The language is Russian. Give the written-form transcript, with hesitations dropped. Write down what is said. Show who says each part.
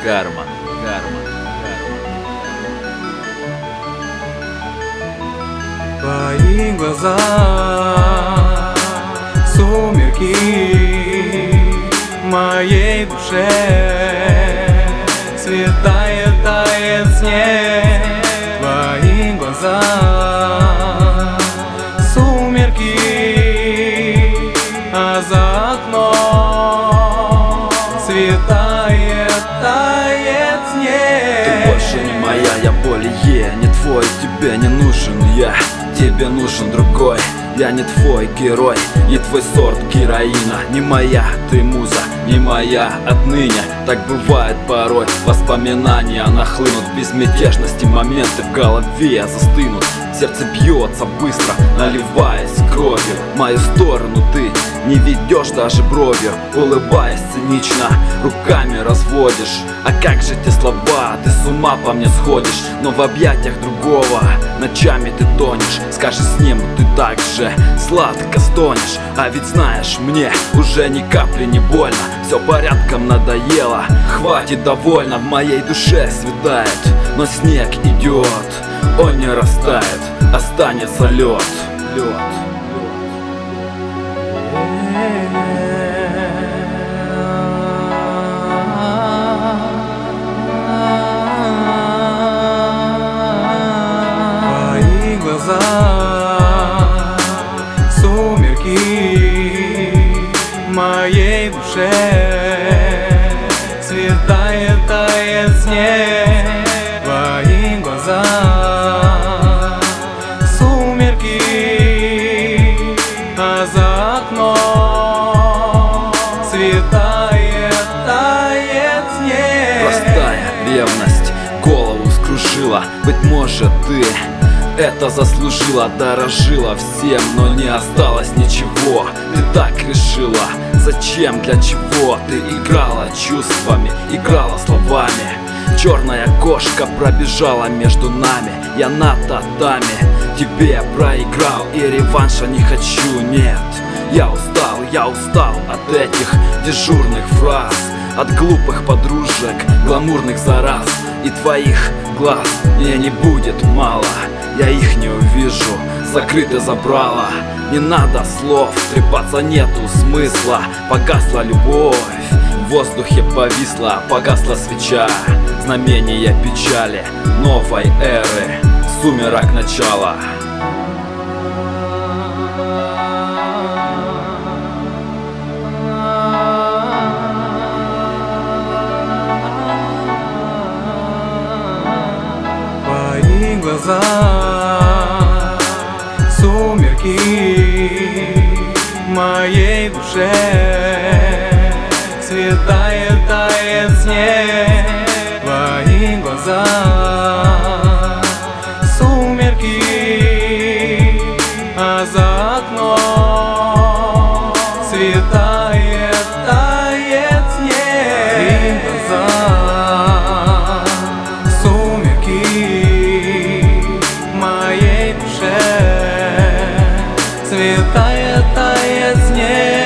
Speaker 1: Карма.
Speaker 2: Твои глаза, сумерки в моей душе, светает, тает снег. Твои глаза, сумерки, а за окном светает, тает снег.
Speaker 1: Ты больше не моя, я более не твой. Тебе не нужен я, тебе нужен другой. Я не твой герой, не твой сорт героина. Не моя ты муза, не моя отныне. Так бывает порой, воспоминания нахлынут. Безмятежности моменты в голове застынут. Сердце бьется быстро, наливаясь кровью. В мою сторону ты не ведешь даже бровью. Улыбаясь цинично, руками разводишь. А как же те слова, ты с ума по мне сходишь. Но в объятиях другого ночами ты тонешь. Скажи с ним, ты так же сладко стонешь. А ведь знаешь, мне уже ни капли не больно. Все порядком надоело, хватит, довольно. В моей душе светает, но снег идет. Он не растает, останется лед.
Speaker 2: Твои глаза, сумерки в моей душе, светает, тает снег. Твои глаза, сумерки, а за окном светает, тает снег.
Speaker 1: Простая ревность голову скружила. Быть может, ты это заслужила. Дорожила всем, но не осталось ничего. Ты так решила, зачем, для чего? Ты играла чувствами, играла словами. Черная кошка пробежала между нами. Я на татами тебе проиграл, и реванша не хочу, нет. Я устал от этих дежурных фраз, от глупых подружек, гламурных зараз. И твоих глаз мне не будет мало, я их не увижу, закрыто забрала. Не надо слов, трепаться нету смысла. Погасла любовь, в воздухе повисла, погасла свеча. Знамение печали новой эры, сумерок начала.
Speaker 2: Твои глаза, сумерки в моей душе, светает, тает снег. Твои глаза, сумерки, а за окном светает, тает снег. Твои глаза, сумерки в моей душе, светает, тает снег.